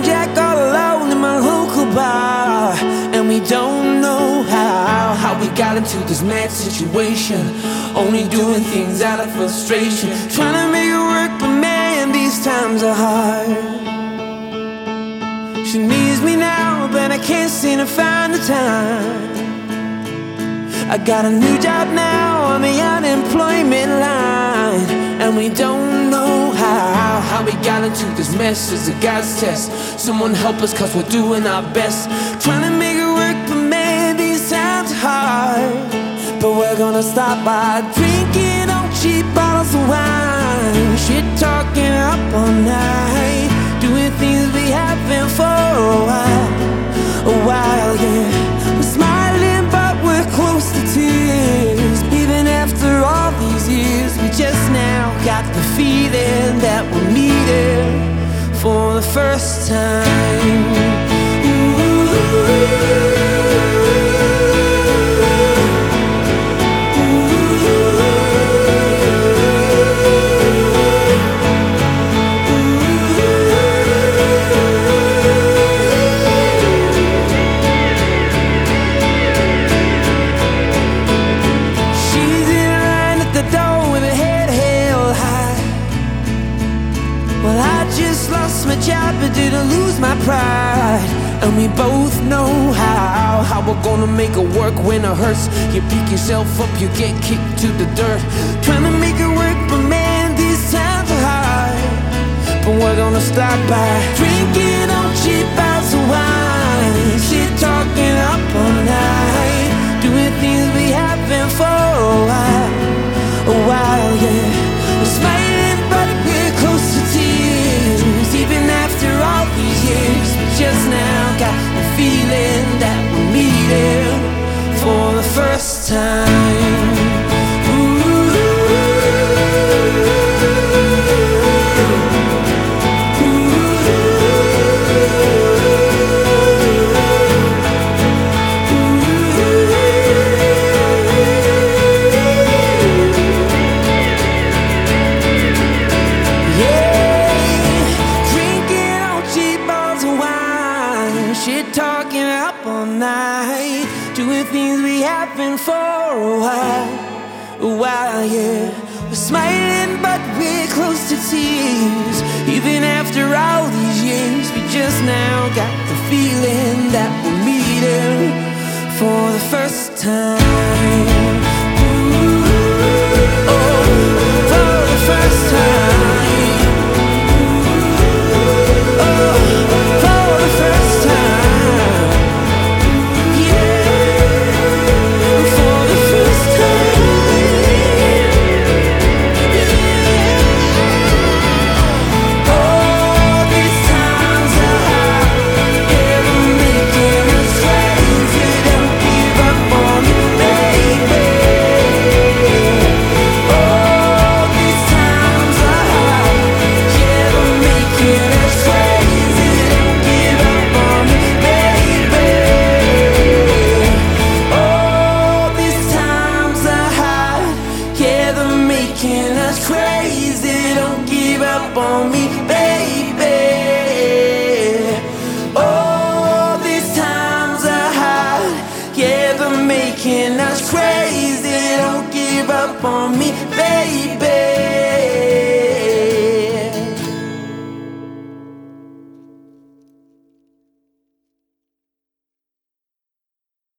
Jumping jack all alone in my local bar, and we don't know how we got into this mad situation. Only doing things out of frustration, trying to make it work, but man, these times are hard. She needs me now, but I can't seem to find the time. I got a new job now on the unemployment line, and we don't know how we got into this mess. It's a God's test. Someone help us, cause we're doing our best, trying to make it work, but man, these times are hard. But we're gonna stop by drinking on cheap bottles of wine, shit talking up all night, doing things we haven't for a while, yeah. We're smiling but we're close to tears. Even after all these years, we just now got the feeling that we're meeting for the first time. Well, I just lost my job but didn't lose my pride, and we both know how we're gonna make it work when it hurts. You pick yourself up, you get kicked to the dirt, trying to make it work, but man, these times are hard. But we're gonna stop by drinking on cheap bottles of wine, shit talking up all night, doing things we haven't for a while, yeah. We're smiling but we're close to tears. Even after all these years, we just now got the feeling that we're meeting for the first time. Shit talking up all night, doing things we haven't for a while, yeah. We're smiling but we're close to tears. Even after all these years, we just now got the feeling that we're meeting for the first time. Oh, for the first time. Making us crazy, don't give up on me, baby. Oh, these times are hard, yeah, they're making us crazy, don't give up on me, baby.